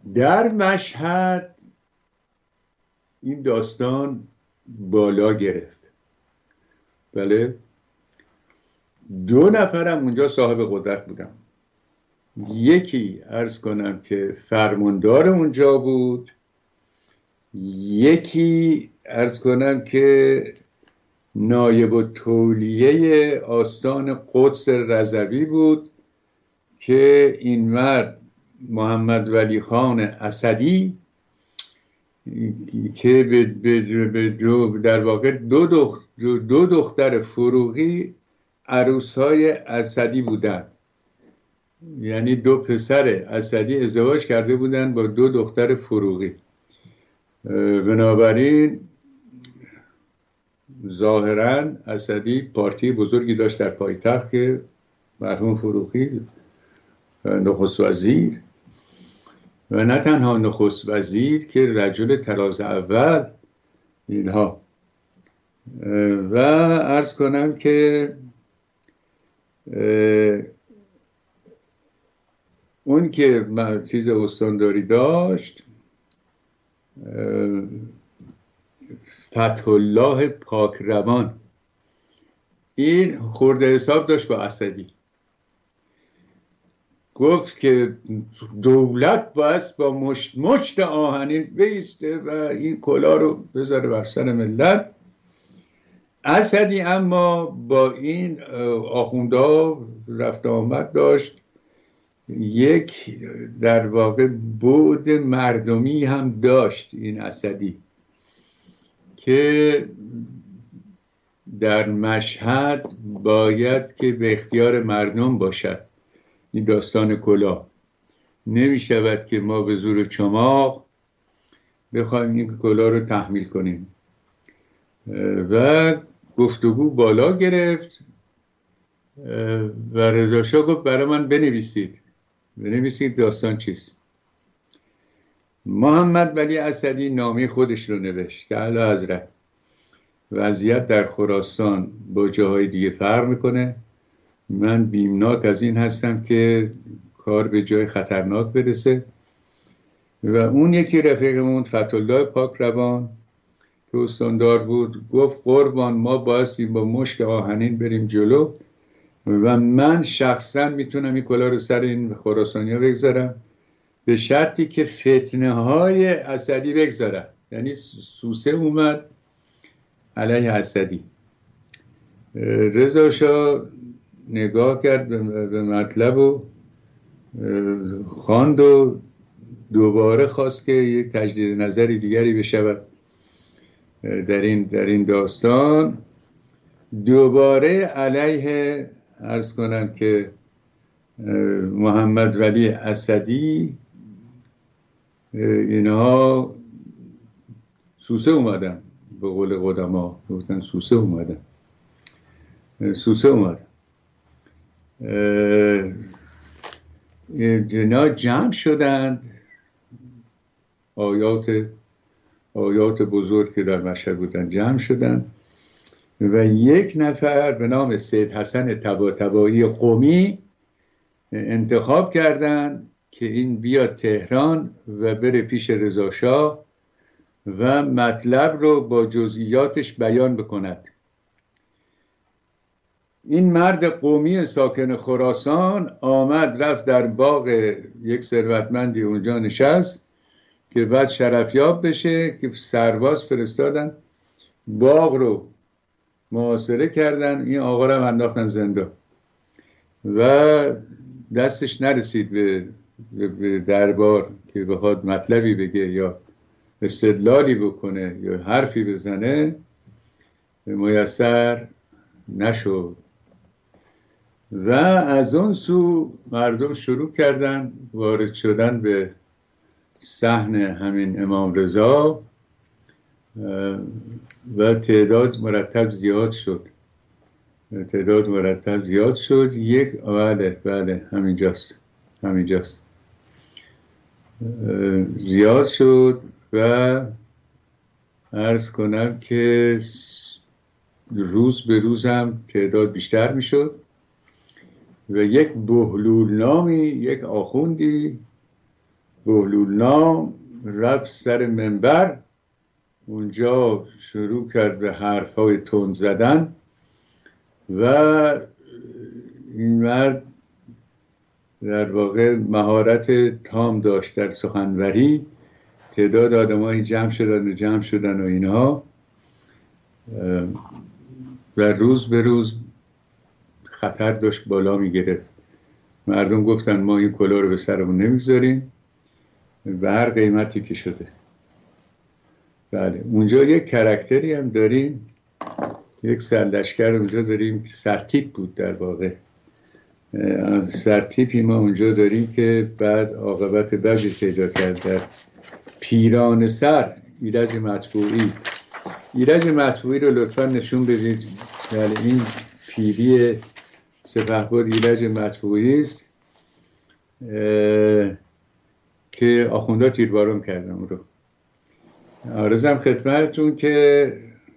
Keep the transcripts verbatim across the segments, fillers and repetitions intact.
در مشهد این داستان بالا گرفت. بله، دو نفرم اونجا صاحب قدرت بودن. یکی عرض کنم که فرماندار اونجا بود، یکی عرض کنم که نایب التولیه آستان قدس رضوی بود که این مرد محمد ولی خان اسدی که به به دو در واقع دو دختر, دو دختر فروغی عروسهای اسدی بودن، یعنی دو پسر اسدی ازدواج کرده بودن با دو دختر فروغی. بنابراین ظاهراً اسدی پارتی بزرگی داشت در پایتخت که مرحوم فروغی نخست وزیر و نه تنها نخست وزیر که رجل تراز اول اینها. و عرض کنم که اون که چیز استانداری داشت فتح الله پاکروان، این خورده حساب داشت با اسدی. گفت که دولت باید با مشت مشت آهنین بیسته و این کلا رو بذاره بر سر ملت. اسدی اما با این آخوندها رفت آمد داشت، یک در واقع بعد مردمی هم داشت این اسدی که در مشهد باید که به اختیار مردم باشد. این داستان کلاه نمی شود که ما به زور چماق بخوایم این کلاه رو تحمیل کنیم. و گفتگو بالا گرفت و رضا شاه گفت برای من بنویسید بنویسید داستان چیست. محمد ولی اسدی نامه خودش رو نوشت که اعلی حضرت وضعیت در خراسان با جاهای دیگه فرق میکنه، من بیمناک از این هستم که کار به جای خطرناک برسه. و اون یکی رفیقمون فتح الله پاکروان که استاندار بود گفت قربان ما بایستی با مشت آهنین بریم جلو و من شخصا میتونم این کلا رو سر این خراسانی ها بگذارم به شرطی که فتنه های اسدی بگذارم. یعنی سوسه اومد علیه اسدی. رضا شاه نگاه کرد به مطلب و خواند و دوباره خواست که یک تجدید نظری دیگری بشود در این در این داستان. دوباره علیه عرض کنم که محمد ولی اسدی اینها سوسه اومدن، به قول قدما گفتن سوسه اومدن سوسه اومدن اینا جمع شدند. آیات آیات بزرگ که در مشهد بودن جمع شدند و یک نفر به نام سید حسن طباطبایی قمی انتخاب کردند که این بیاد تهران و بره پیش رضا شاه و مطلب رو با جزئیاتش بیان بکند. این مرد قومی ساکن خراسان آمد رفت در باغ یک ثروتمندی اونجا نشست که بعد شرفیاب بشه که سرباز فرستادن باغ رو محاصره کردن، این آقا رو انداختن زندان و دستش نرسید به, به دربار که بخواد مطلبی بگه یا استدلالی بکنه یا حرفی بزنه، میسر نشد. و از اون سو مردم شروع کردن وارد شدن به صحن همین امام رضا و تعداد مرتب زیاد شد تعداد مرتب زیاد شد یک بله بله همینجاست همینجاست زیاد شد و عرض کنم که روز به روز هم تعداد بیشتر می شد و یک بهلول نامی یک آخوندی بهلولنام رفت سر منبر، اونجا شروع کرد به حرفهای تند زدن و این مرد در واقع مهارت تام داشت در سخنوری. تعداد آدمایی جمع شدن و جمع شدن و اینها و روز به روز خطر داشت بالا می گرفت. مردم گفتن ما این کلاه رو به سرمون نمیذاریم به هر قیمتی که شده. بله، اونجا یک کرکتری هم داریم، یک سرلشکر اونجا داریم که سرتیپ بود در واقع. سرتیپی ما اونجا داریم که بعد عاقبت بدی پیدا کرد در پیران سر. ایرج مطبوعی ایرج مطبوعی رو لطفا نشون بدید. یعنی این پیری سپهبد ایرج مطبوعی است که آخوندا تیربارون کردن اون رو. عرضم خدمتتون که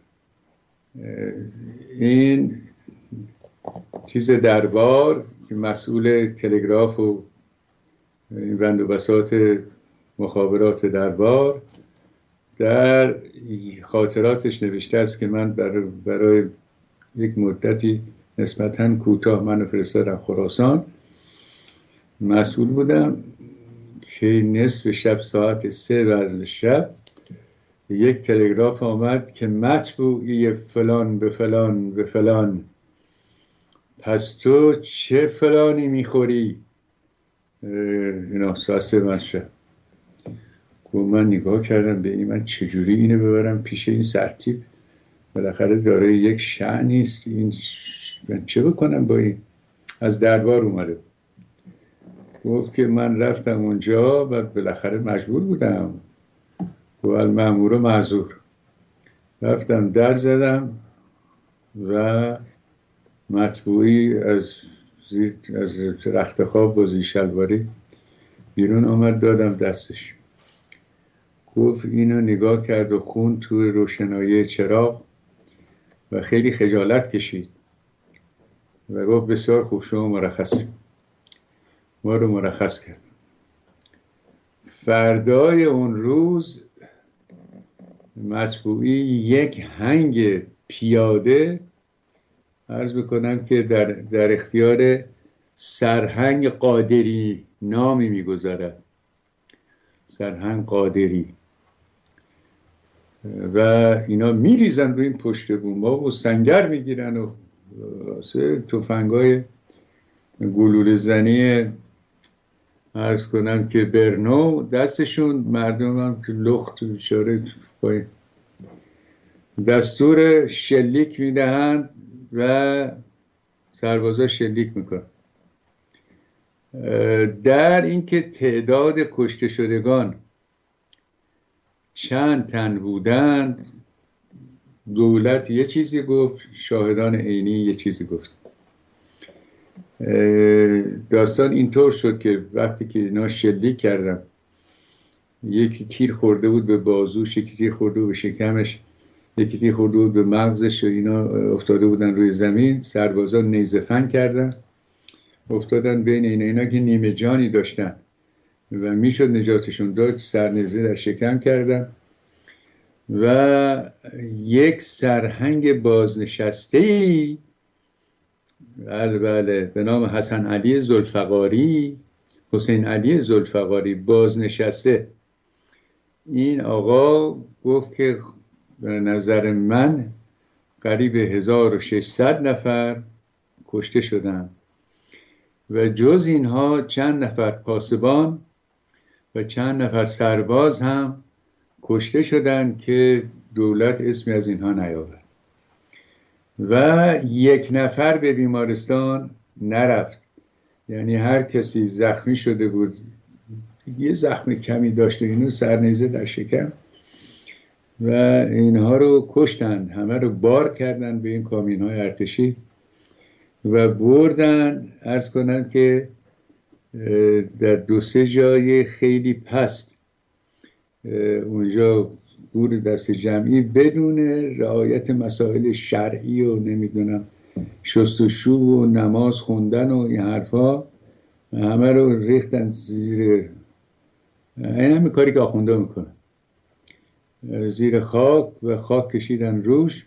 این چیز دربار که مسئول تلگراف و این بند و بساط مخابرات دربار در خاطراتش نوشته است که من برای, برای یک مدتی نسبتاً کوتاه منو فرستادن خراسان. مسئول بودم که نصف شب ساعت سه بعد شب یک تلگراف آمد که مطبوعی فلان به فلان به فلان، پس تو چه فلانی میخوری؟ اینا ساعت سه بعد شب. من نگاه کردم به این، من چجوری اینو ببرم پیش این سرتیپ؟ بالاخره داره یک شأنی است، این من چه بکنم با این؟ از دربار اومده. گفت که من رفتم اونجا و بالاخره مجبور بودم و المأمور معذور. رفتم در زدم و مطبوعی از زیر از رخت خواب با زیرشلواری بیرون آمد، دادم دستش. گفت اینو نگاه کرد و خون توی روشنایی چراغ و خیلی خجالت کشید و گفت بسیار خوب، شما مرخصی. ما رو مرخص کرد. فردای اون روز مطبوعی یک هنگ پیاده عرض بکنم که در, در اختیار سرهنگ قادری نامی میگذارد. سرهنگ قادری و اینا میریزن روی این پشت بوم‌ها و سنگر میگیرن و تفنگای گلوله زنی عرض کنم که برنو دستشون، مردم هم که لخت بیچاره پای دستور شلیک میدهند و سربازا شلیک میکنن. در اینکه تعداد کشته شدگان چند تن بودند دولت یه چیزی گفت، شاهدان عینی یه چیزی گفت. داستان اینطور شد که وقتی که اینا شلیک کردن، یکی تیر خورده بود به بازوش، یکی تیر خورده بود به شکمش، یکی تیر خورده بود به مغزش و اینا افتاده بودن روی زمین. سربازا نیزه فن کردن، افتادن بین اینا. اینا که نیمه جانی داشتن و میشد نجاتشون داد، سرنیزه در شکم کردن و یک سرهنگ بازنشسته‌ای بله بله به نام حسن علی ذوالفقاری، حسین علی ذوالفقاری بازنشسته، این آقا گفت که به نظر من قریب هزار و ششصد نفر کشته شدن و جز اینها چند نفر پاسبان و چند نفر سرباز هم کشته شدن که دولت اسمی از اینها نیاورد و یک نفر به بیمارستان نرفت. یعنی هر کسی زخمی شده بود، یه زخم کمی داشته، اینو سرنیزه در شکم و اینها رو کشتن، همه رو بار کردن به این کامیون‌های ارتشی و بردن. عرض کنم که در دو سه جای خیلی پست اونجا گور دست جمعی بدون رعایت مسائل شرعی و نمیدونم شستشو و نماز خوندن و این حرفا، همه رو ریختن زیر این همین کاری که آخونده میکنه، زیر خاک و خاک کشیدن روش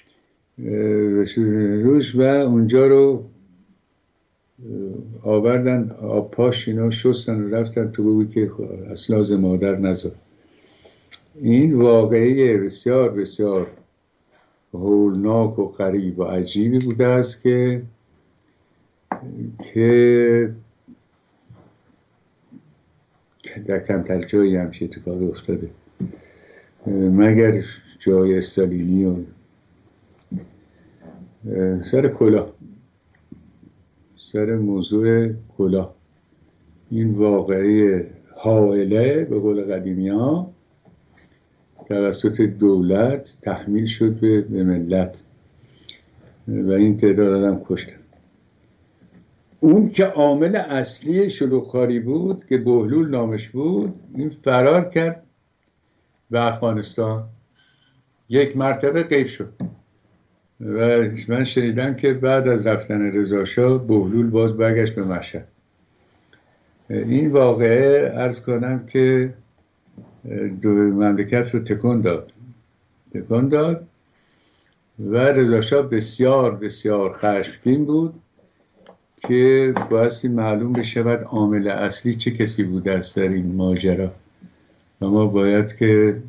روش و اونجا رو آوردن، آب پاش اینا شستن و رفتن تو بوی که اسلاز مادر نذار. این واقعی بسیار بسیار هولناک و غریب و عجیبی بوده است که که در کمتر جایی همچه اتفاقی افتاده، مگر جای استالینی و سر کلاه، سر موضوع کلاه. این واقعی حائله به قول قدیمی ها توسط دولت تحمیل شد به ملت و این تعداد آدم کشتن. اون که عامل اصلی شلوغکاری بود که بهلول نامش بود، این فرار کرد به افغانستان، یک مرتبه غیب شد و من شنیدم که بعد از رفتن رضا شاه بهلول باز برگشت به مشهد. این واقعه عرض کنم که دو مملکت رو تکون داد تکون داد و رضا شاه بسیار بسیار خشمگین بود که بایستی معلوم بشود عامل اصلی چه کسی بوده است در این ماجرا و ما باید که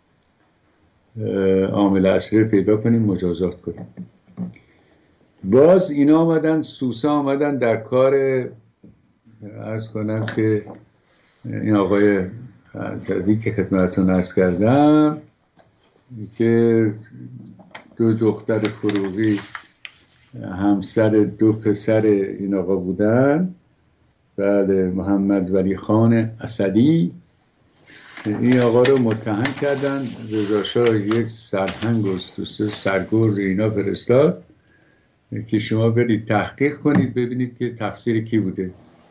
عامل اصلی پیدا کنیم، مجازات کنیم. باز اینا آمدن، سوسه آمدن در کار، عرض کنم که این آقای عزیزی که خدمتتون عرض کردم که دو دختر فروغی همسر دو پسر این آقا بودن، بله، محمد ولی خان اسدی، این آقا رو متهم کردن. رضا شاه یک سرهنگ و سرگرد اینا فرستاد که شما برید تحقیق کنید ببینید که تقصیر کی بوده.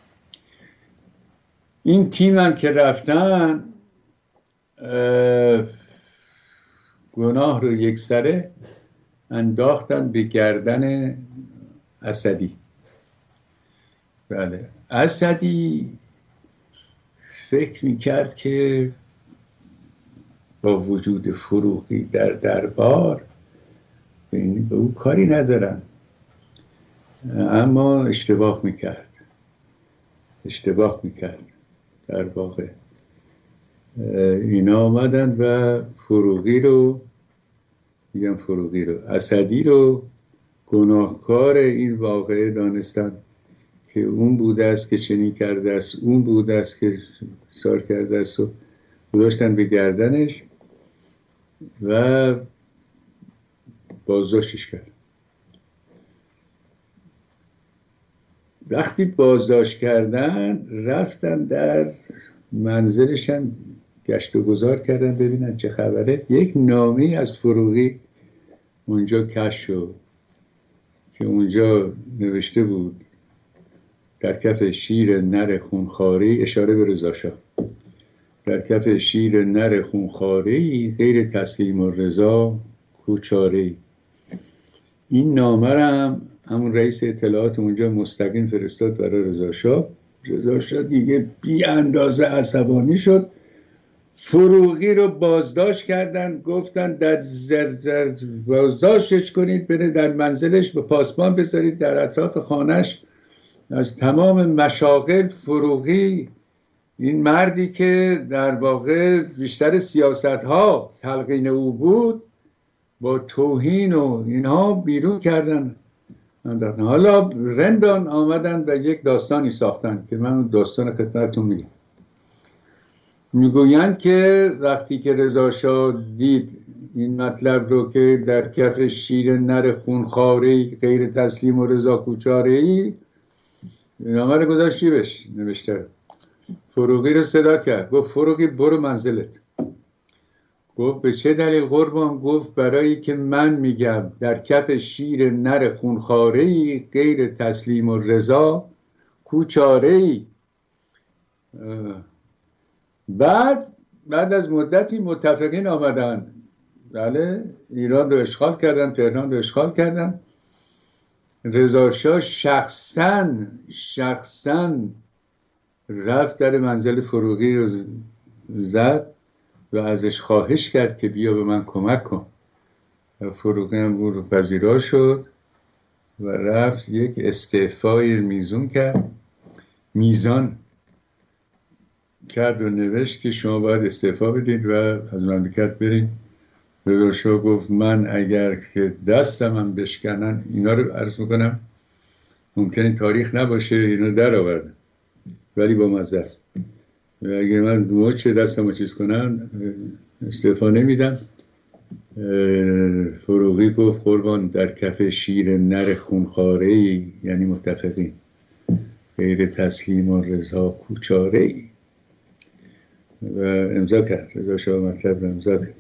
این تیم هم که رفتن گناه رو یک سره انداختن به گردن اسدی. بله، اسدی فکر میکرد که با وجود فروغی در دربار به او کاری ندارن، اما اشتباه میکرد اشتباه میکرد در واقع اینا آمدن و فروغی رو میگم فروغی رو اسدی رو گناهکار این واقعه دانستن که اون بوده است که چنین کرده است، اون بوده است که سار کرده است و گذاشتن به گردنش و بازداشتش کرد. وقتی بازداشت کردن رفتن در منزلشن گشت و گذار کردن ببینن چه خبره. یک نامه از فروغی اونجا کشف شد که اونجا نوشته بود در کف شیر نر خونخواری، اشاره به رضا شاه، در کف شیر نر خونخواری غیر تسلیم و رضا کوچاری. این نامه رو هم همون رئیس اطلاعات اونجا مستقیم فرستاد برای رضا شاه. رضا شاه دیگه بی اندازه عصبانی شد، فروغی رو بازداشت کردن، گفتن در زرد بازداشتش کنید، بره در منزلش به پاسبان بذارید در اطراف خانش از تمام مشاغل. فروغی این مردی که در واقع بیشتر سیاست ها تلقین او بود با توهین و اینها بیرون کردن. حالا رندان آمدن و یک داستانی ساختن که من داستان خدمتتون میگم. میگویند که وقتی که رضا شاه دید این مطلب رو که در کف شیر نر خونخواری غیر تسلیم و رضا کوچاری، نامه رو گذاشت جیبش، نوشته. فروغی رو صدا کرد، گفت فروغی برو منزلت. گفت به چه دلیل قربان؟ گفت برای که من میگم در کف شیر نر خونخواری غیر تسلیم و رضا کوچاری. بعد بعد از مدتی متفقین آمدن، بله، ایران رو اشغال کردن، تهران رو اشغال کردن. رضا شاه شخصاً شخصاً رفت در منزل فروغی رو زد و ازش خواهش کرد که بیا به من کمک کن. و فروغی هم بود و پذیرا شد و رفت یک استعفای میزون کرد میزان کرد و نوشت که شما باید استعفا بدید و از مملکت برید. رضا شاه گفت من اگر که دستم هم بشکنن، اینا رو عرض میکنم ممکنه تاریخ نباشه، اینا در آوردن ولی با مزه است، و اگر من مچ دستم رو چیز کنن استعفا نمیدم. فروغی گفت قربان در کف شیر نر خونخواره‌ای، یعنی متفقین، غیر تسلیم و رضا کوچاره‌ای، و امضا کرد. رضا شاه مطلب رو امضا کرد.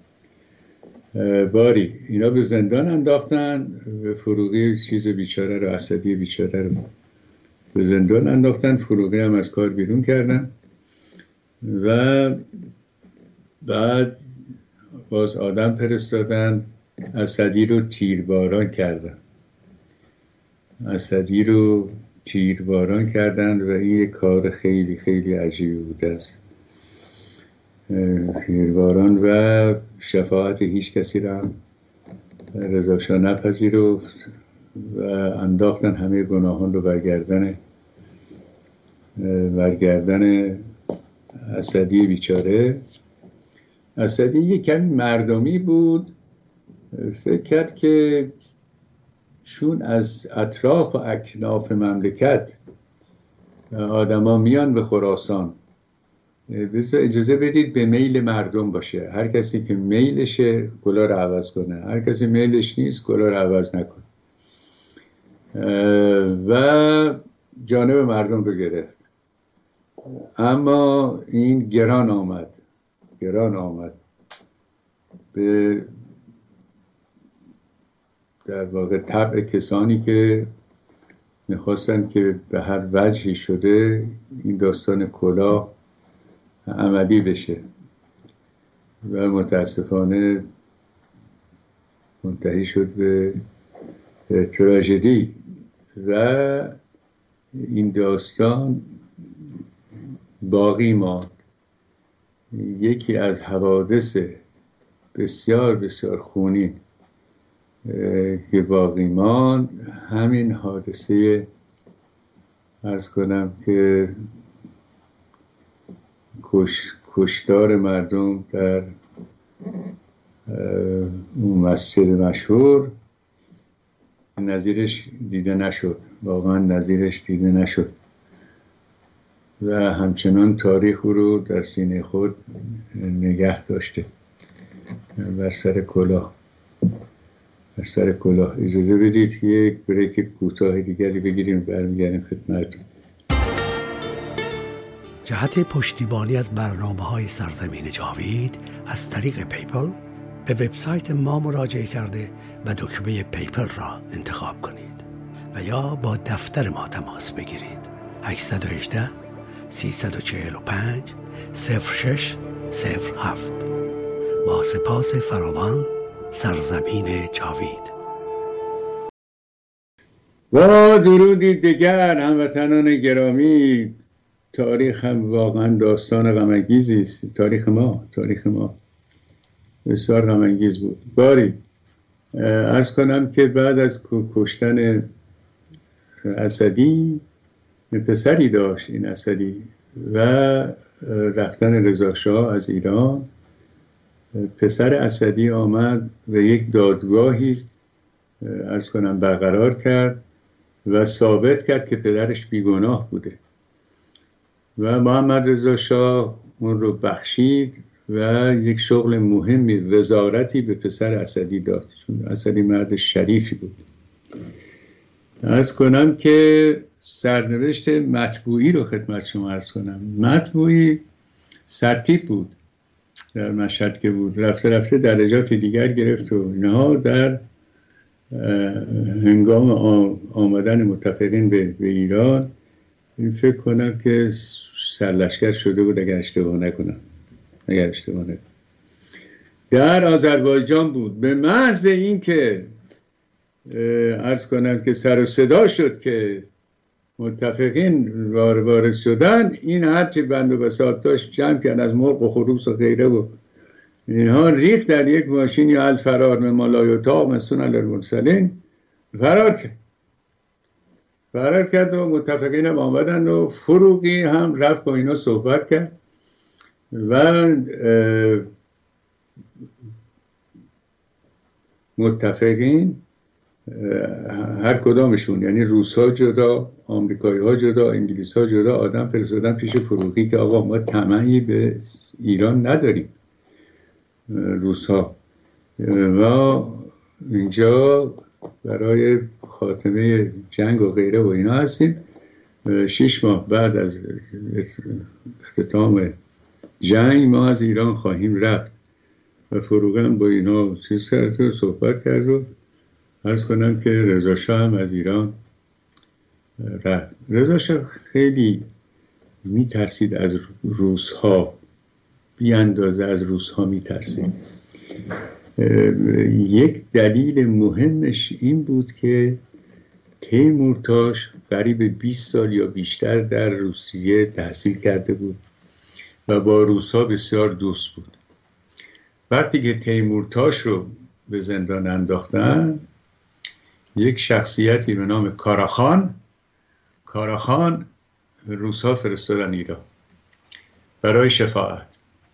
باری اینا به زندان انداختن، فروغی چیز بیچاره رو، اسدی بیچاره رو به زندان انداختن. فروغی هم از کار بیرون کردن و بعد باز آدم فرستادن، اسدی رو تیرباران کردن. اسدی رو تیرباران کردن و این کار خیلی خیلی عجیبی بوده است. تیرباران و شفاعت هیچ کسی را هم رضا شاه نپذیرفت و انداختن همه گناهان رو برگردن برگردن اسدی بیچاره. اسدی یک کمی مردمی بود، فکر کرد که چون از اطراف و اکناف مملکت آدما میان به خراسان، اجازه بدید به میل مردم باشه، هر کسی که میلشه کلا رو عوض کنه، هر کسی میلش نیست کلا رو عوض نکنه، و جانب مردم رو گرفت. اما این گران آمد گران آمد به در واقع طبع کسانی که میخواستن که به هر وجهی شده این داستان کلاه عملی بشه و متاسفانه منتهی شد به تراژدی و این داستان باقی ماند. یکی از حوادث بسیار بسیار خونی که باقی ماند همین حادثه عرض کنم که کش، کشتار مردم در اون مسجد مشهور. نظیرش دیده نشد، واقعا نظیرش دیده نشد و همچنان تاریخ رو در سینه خود نگه داشته. بر سر کلاه بر سر کلاه اجازه بدید یک بریک کوتاه دیگری بگیریم، برمیگردیم خدمتتون. جهت پشتیبانی از برنامه‌های سرزمین جاوید از طریق پیپل به وبسایت ما مراجعه کرده و دکمه پیپل را انتخاب کنید و یا با دفتر ما تماس بگیرید. هشت یک هشت سه چهار پنج صفر شش صفر هفت. با سپاس فراوان، سرزمین جاوید. و درودی دیگر هموطنان گرامی. تاریخ هم واقعا داستان غم‌انگیزی است. تاریخ ما تاریخ ما بسیار غم‌انگیز بود. باری عرض کنم که بعد از کشتن اسدی پسری داشت این اسدی و رفتن رضا شاه از ایران، پسر اسدی آمد و یک دادگاهی عرض کنم برقرار کرد و ثابت کرد که پدرش بیگناه بوده و محمد رضا شاه اون رو بخشید و یک شغل مهمی، وزارتی به پسر اسدی داد، چون اسدی مرد شریفی بود. عرض کنم که سرنوشت مطبوعی رو خدمت شما عرض کنم. مطبوعی سرتیپ بود در مشهد که بود، رفته رفته درجات دیگر گرفت و اینها. در هنگام آمدن متفقین به, به ایران فکر کنم که سرلشکر شده بود اگر اشتباه نکنم اگر اشتباه نکنم در آذربایجان بود. به محض این که عرض کنم که سر و صدا شد که متفقین وارد شدن، این هرچی بند و بساط داشت جمع کرد از مرغ و خروس و غیره و اینها ریخت در یک ماشین یا الفرار من مالایوتا مسون المرسلین، فرار کرد فرار کرد و متفقین هم آمدن و فروغی هم رفت با اینا صحبت کرد و متفقین هر کدامشون، یعنی روس ها جدا، آمریکایی ها جدا، انگلیس ها جدا، آدم فرستادن پیش فروغی که آقا ما طمعی به ایران نداریم، روس ها و اینجا برای خاتمه جنگ و غیره و اینا هستیم. شش ماه بعد از اختتام جنگ ما از ایران خواهیم رفت و فروغی با اینا چیز کرد و صحبت کرد و عرض کنم که رضا شاه هم از ایران رفت. رضا شاه خیلی میترسید از روس ها، بی اندازه از روس ها میترسید. یک دلیل مهمش این بود که تیمورتاش قریب بیست سال یا بیشتر در روسیه تحصیل کرده بود و با روس ها بسیار دوست بود. وقتی که تیمورتاش رو به زندان انداختن، یک شخصیتی به نام کاراخان کاراخان روس ها فرستادن ایران برای شفاعت.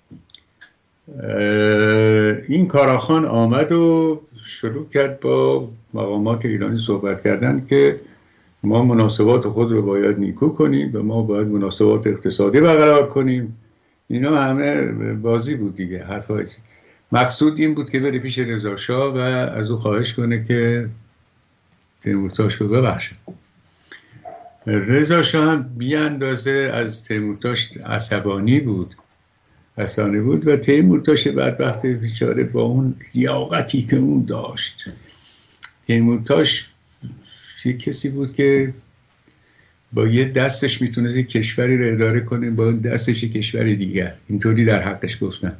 این کاراخان آمد و شروع کرد با مقامات ایرانی صحبت کردن که ما مناسبات خود رو باید نیکو کنیم و ما باید مناسبات اقتصادی برقرار کنیم. اینا همه بازی بود دیگه، حرفای مقصود این بود که بره پیش رضا شاه و از او خواهش کنه که تیمورتاش رو ببخشه. رضا شاه هم بی اندازه از تیمورتاش عصبانی بود عصبانی بود و تیمورتاش بدبخت بیچاره با اون لیاقتی که اون داشت، تیمورتاش یک کسی بود که با یه دستش میتونست کشوری رو اداره کنه، با اون دستش کشوری دیگر، اینطوری در حقش گفتن.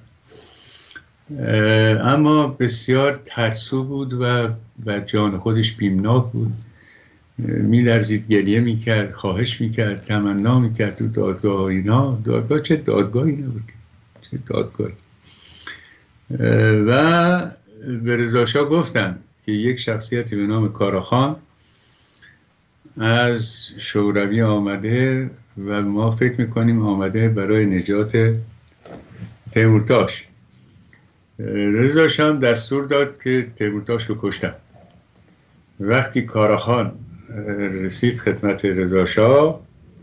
اما بسیار ترسو بود و بر جان خودش بیمناک بود، میلرزید، گریه میکرد، خواهش میکرد، تمنا میکرد تو دادگاه ها. اینا دادگاه چه دادگاهی نبود، چه دادگاهی. و به رضا شاه گفتن که یک شخصیتی به نام کاراخان از شوروی آمده و ما فکر میکنیم آمده برای نجات تیمورتاش. رضا شاه هم دستور داد که تیمورتاش رو کشتن. وقتی کاراخان رسید خدمت رضا شاه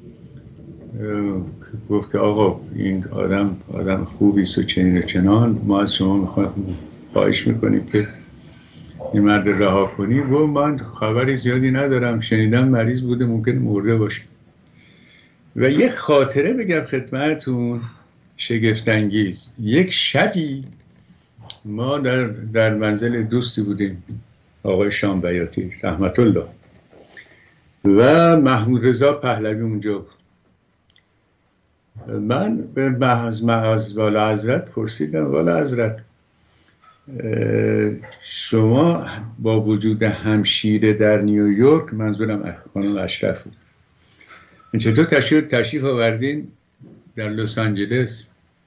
گفت که آقا این آدم آدم خوبی است و چنین و چنان، ما از شما میخوایم خواهش میکنیم که این مرد رها کنی. گفت من خبری زیادی ندارم، شنیدم مریض بوده، ممکن مرده باشه. و یک خاطره بگم خدمتون شگفت انگیز. یک شبی ما در در منزل دوستی بودیم، آقای شام بیاتی رحمت الله، و محمود رضا پهلوی اونجا بود. من به محض محض والا حضرت پرسیدم والا حضرت شما با وجود همشیره در نیویورک، منظورم خانم اشرف بود، چطور تشریف تشریف آوردین در لس آنجلس؟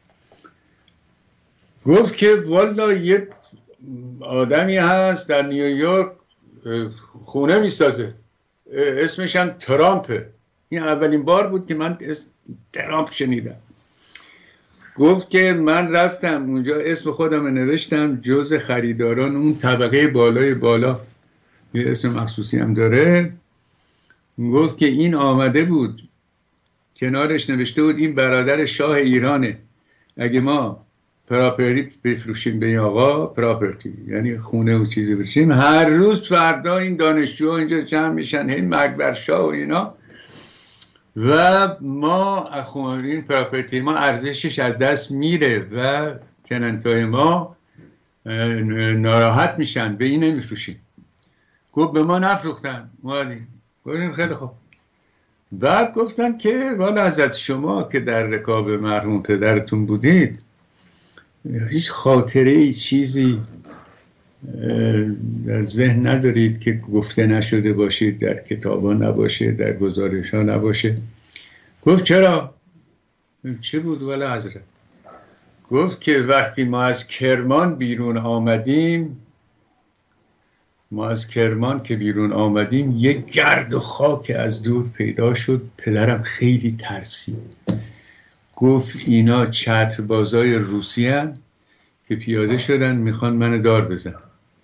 گفت که والا یه آدمی هست در نیویورک خونه میسازه، اسمش هم ترامپه. این اولین بار بود که من اسم ترامپ شنیدم. گفت که من رفتم اونجا، اسم خودم نوشتم جز خریداران اون طبقه بالای بالا، یه اسم مخصوصی هم داره. گفت که این آمده بود، کنارش نوشته بود این برادر شاه ایرانه، اگه ما پراپرتی بفروشیم به این آقا، پراپرتی یعنی خونه و چیزی بفروشیم، هر روز فردا این دانشجوها اینجا جمع میشن، این مکبر شاه و اینا، و ما این پراپرتی ما ارزشش از دست میره و تننتای ما ناراحت میشن، به این نمیفروشیم. گفت به ما نفروختن، اومدیم گفتیم خیلی خوب. بعد گفتن که والا حضرت شما که در رکاب مرحوم پدرتون بودید، هیچ خاطره ای چیزی در ذهن ندارید که گفته نشده باشید، در کتابا نباشه، در گزارش ها نباشه. گفت چرا؟ چه بود ولی حضرت؟ گفت که وقتی ما از کرمان بیرون آمدیم ما از کرمان که بیرون آمدیم یک گرد و خاک از دور پیدا شد. پدرم خیلی ترسید. گفت اینا چتربازای روسی هن که پیاده شدن میخوان من دار بزن.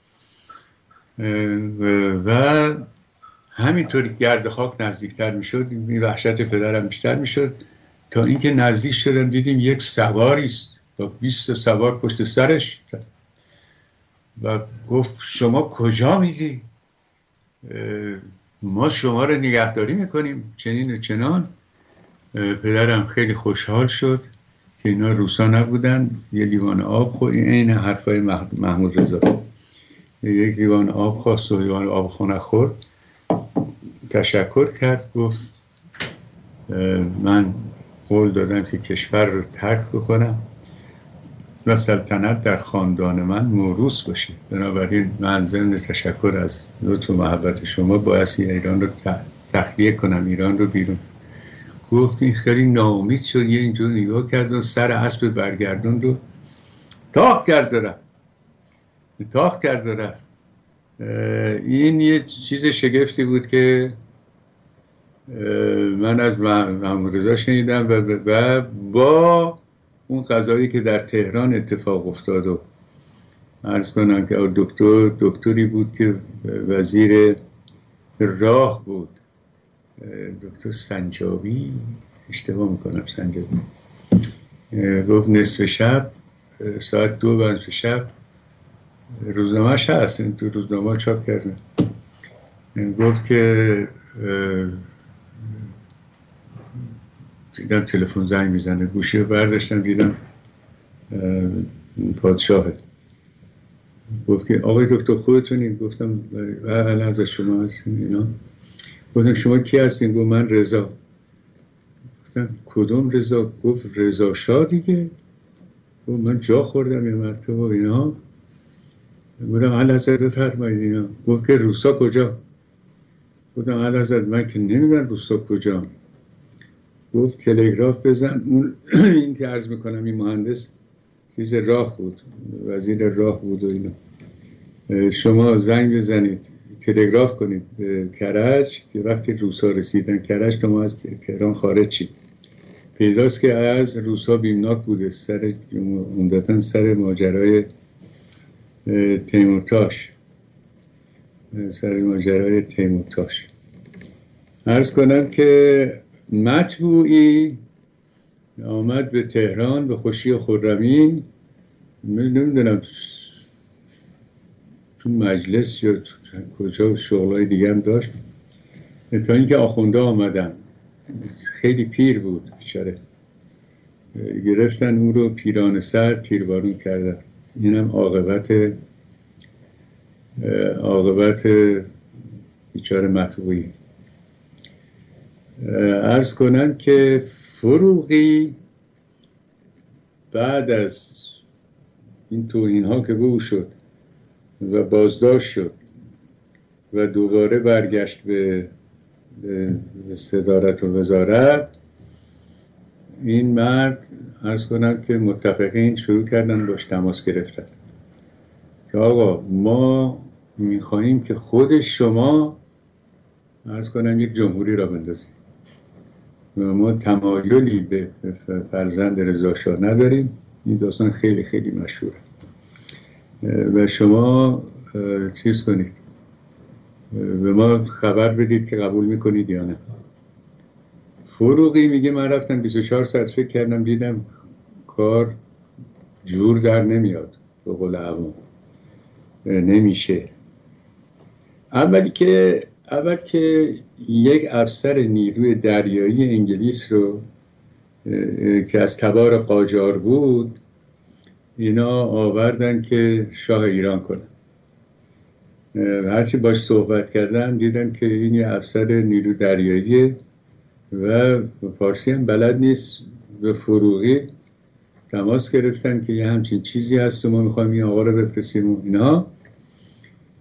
و همینطور گرد خاک نزدیکتر میشد، این وحشت پدرم بیشتر میشد، تا اینکه نزدیک شدن دیدیم یک سواریست با بیست سوار پشت سرش و گفت شما کجا میری؟ ما شما رو نگهداری میکنیم چنین و چنان. پدرم خیلی خوشحال شد که اینا روسا نبودن. یه لیوان آب خورد، این حرفای محمود رضا، یک لیوان آب خواست و لیوان آب خونه خورد، تشکر کرد، گفت من قول دادم که کشور رو ترک بکنم و سلطنت در خاندان من موروث باشه، بنابراین من ضمن تشکر از لطف و محبت شما بایستی ایران رو تخلیه کنم، ایران رو بیرون. گفت این خیلی ناامید شد، یه اینجور نگاه کرد و سر اسب برگردوند و تاخت کرد و رفت تاخت کرد و رفت. این یه چیز شگفتی بود که من از محمود رضا شنیدم و با اون قضایی که در تهران اتفاق افتاد و عرض کنم که دکتر دکتری بود که وزیر راه بود، دکتر سنجابی، اشتباه میکنم سنجابی، گفت نصف شب ساعت دو بعد نصف شب، روزنامه‌اش هست، این تو روزنامه چاپ کردن، گفت که دیدم تلفن زنگ میزنه، گوشی رو برداشتم دیدم پادشاهه. گفت که آقای دکتر خودتونین؟ گفتم بله از شما هستین اینا. گفتم شما کی هستین؟ گفت من رضا. گفتم کدوم رضا؟ گفت رضا شاه دیگه. گفت من جا خوردم یه مرتبه و اینا. گفتم اعلیحضرت بفرمایید اینا. گفت که روسا کجا؟ گفتم اعلیحضرت من که نمیدونم روسا کجا. گفت تلگراف بزن. اون این که عرض میکنم این مهندس چیز راه بود، وزیر راه بود و اینا، شما زنگ بزنید تلگراف کنید به کرج که وقتی روسا رسیدن کرج تا ما از تهران خارج شید. پیداست که از روسا بیمناک بوده، سر عمدتاً سر ماجرای تیمورتاش سر ماجرای تیمورتاش عرض کنم که مطبوعی آمد به تهران به خوشی و خرمی، نمیدونم تو مجلس یا کجا شغلای دیگه هم داشت، تا اینکه آخونده آمدن، خیلی پیر بود بیچاره، گرفتن اون رو پیرانه سر تیربارون کردن. اینم عاقبت عاقبت بیچاره مطبوعی. عرض کنم که فروغی بعد از این توهین ها که به او شد و بازداشت شد و دوباره برگشت به صدارت و وزارت، این مرد عرض کنم که متفقین شروع کردن باش تماس گرفتن که آقا ما میخواییم که خود شما عرض کنم یک جمهوری را بندازیم و ما تمایلی به فرزند رضا شاه نداریم. این داستان خیلی خیلی مشهوره و شما چیز کنید به ما خبر بدید که قبول میکنید یا نه. فروغی میگه من رفتم بیست و چهار ساعت فکر کردم، دیدم کار جور در نمیاد، به قول عوام نمیشه. اولی که اول که یک افسر نیروی دریایی انگلیس رو که از تبار قاجار بود اینا آوردن که شاه ایران کنه. هرچی باش صحبت کردن دیدن که این یه افسر نیرو دریاییه و فارسی هم بلد نیست. به فروغی تماس گرفتن که یه همچین چیزی هست و ما میخوایم این آقا رو بفرستیم و اینا.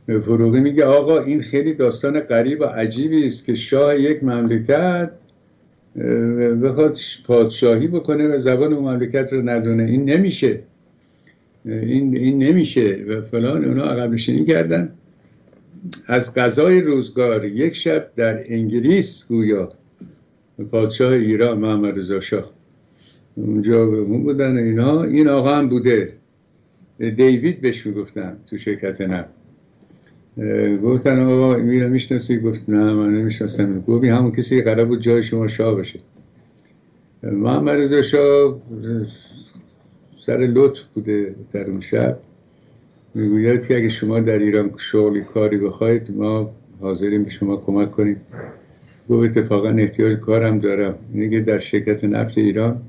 فروغی میگه آقا این خیلی داستان غریب و عجیبی است که شاه یک مملکت بخواد پادشاهی بکنه و زبان اون مملکت رو ندونه. این نمیشه، این این نمیشه و فلان. اونا عقب نشینی کردن. از قضای روزگار یک شب در انگلیس گویا پادشاه ایران محمد رضا شاه اونجا اون بودن اینا، این آقا هم بوده، دیوید بهش میگفتن تو شرکت نفت. گفتن آقا میره میشناسی؟ گفت نه من نمیشناسم. گفت همون کسی قرار بود جای شما شاه باشه. محمد رضا شاه سر لطف بوده در اون شب، میگوید که اگه شما در ایران شغلی کاری بخواید ما حاضریم به شما کمک کنیم. گفت اتفاقا احتیاج کارم دارم. میگه در شرکت نفت ایران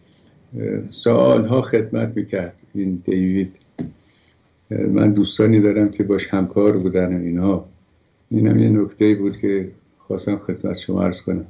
سالها خدمت میکرد این دیوید، من دوستانی دارم که باش همکار بودن اینها. اینم یه نکته بود که خواستم خدمت شما عرض کنم.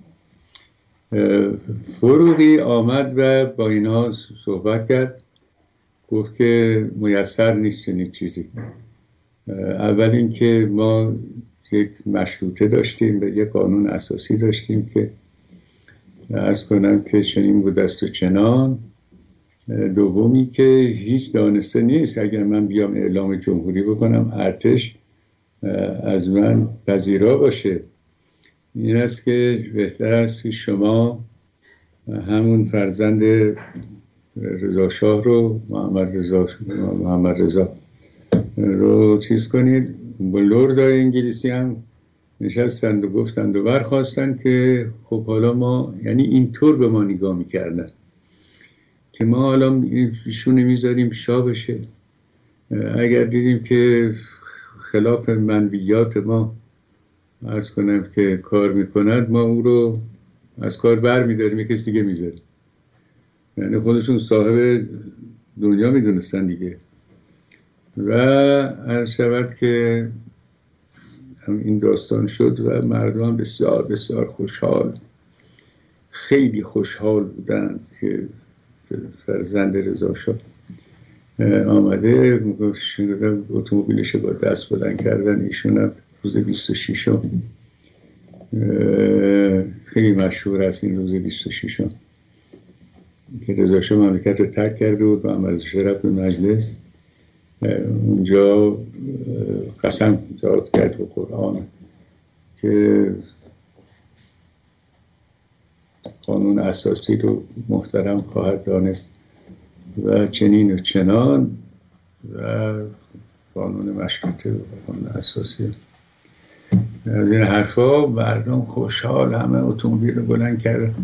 فروغی آمد و با اینها صحبت کرد، گفت که میسر نیست چنین چیزی. اول اینکه ما یک مشروطه داشتیم و یک قانون اساسی داشتیم که عرض کنم که چنین بود است و چنان. دومی که هیچ دانسته نیست اگر من بیام اعلام جمهوری بکنم ارتش از من پذیرا باشه. این است که بهتر است که شما همون فرزند رضا شاه رو محمد رضا محمد رضا رو چیز کنید. با لردای انگلیسی هم نشستند و گفتند و برخواستند که خب حالا ما، یعنی اینطور به ما نگاه میکردن که ما حالا ایشون میذاریم شاه بشه، اگر دیدیم که خلاف منویات ما عرض کنم که کار میکند ما او رو از کار بر میداریم، یک کس دیگه میذاریم. یعنی خودشون صاحب دنیا میدونستن دیگه. و عرض شود که این داستان شد و مردم بسیار بسیار خوشحال، خیلی خوشحال بودند که فرزند رضا شاه آمده. اتومبیلش با دست بلند کردن. ایشون هم روز بیست و ششم خیلی مشهور است این روز بیست و ششم که رضا شاه مملکت رو ترک کرده بود و محمد رضا شاه رفت به مجلس. اونجا قسم داد کرد به قرآن که قانون اساسی رو محترم خواهد دانست و چنین و چنان و قانون مشروطه و قانون اساسی. از این حرفا مردم خوشحال، همه اتومبیل رو بلند کردن.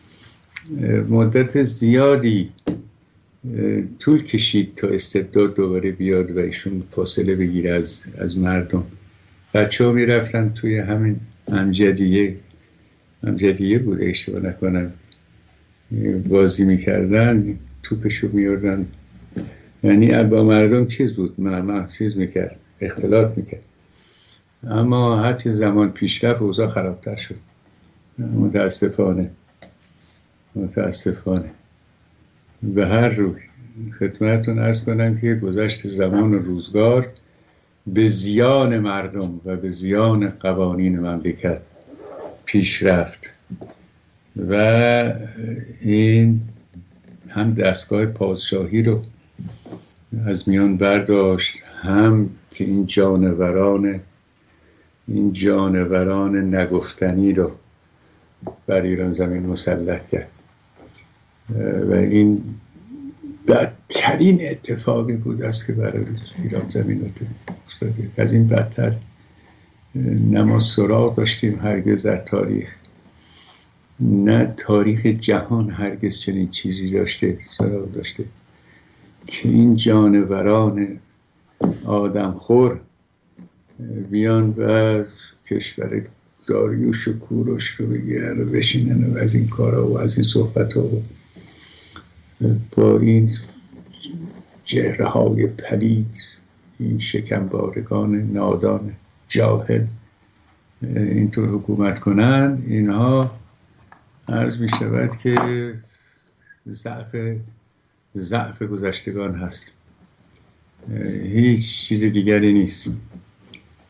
مدت زیادی طول کشید تا استبداد دوباره بیاد و ایشون فاصله بگیره از از مردم. بچه ها می رفتن توی همین امجدیه امجدیه بود اشتباه نکنم بازی میکردن، توپشو میاردن. یعنی با مردم چیز بود، مهمه چیز میکرد، اختلاط میکرد. اما هرچی زمان پیش رفت اوضاع خرابتر شد متاسفانه متاسفانه. به هر روی خدمتتون عرض کنم که گذشت زمان و روزگار به زیان مردم و به زیان قوانین مملکت پیش رفت و این هم دستگاه پادشاهی رو از میان برداشت، هم که این جانوران این جانوران نگفتنی رو بر ایران زمین مسلط کرد و این بدترین اتفاقی بود است که برای ایران زمین افتاده. از این بدتر نه ما سراغ داشتیم هرگز در تاریخ، نه تاریخ جهان هرگز چنین چیزی داشته سراغ داشته که این جانوران آدمخور بیان و کشور داریوش و کوروش رو بگیرن و بشینن و از این کارها و از این صحبت ها و با این چهره های پلید، این شکمبارگان نادان جاهل اینطور حکومت کنن. اینها عرض می شود که ضعف ضعف گذشتگان هست، هیچ چیز دیگری نیست.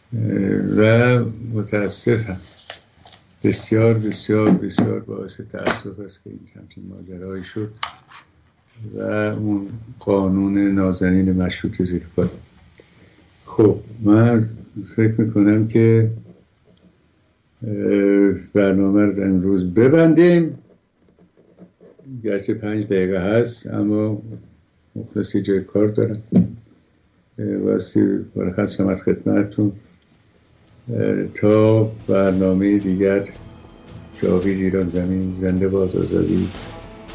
و متاسفم، بسیار بسیار بسیار باعث تأسف است که این همچین ماجرایی شد و اون قانون نازنین مشروط زیر پا. خب من فکر میکنم که برنامه رو امروز ببندیم، گرچه پنج دقیقه هست اما مخلصی جای کار دارم. واسه مرخصم از خدمتتون تا برنامه دیگر. جاوید ایران زمین، زنده باد آزادی.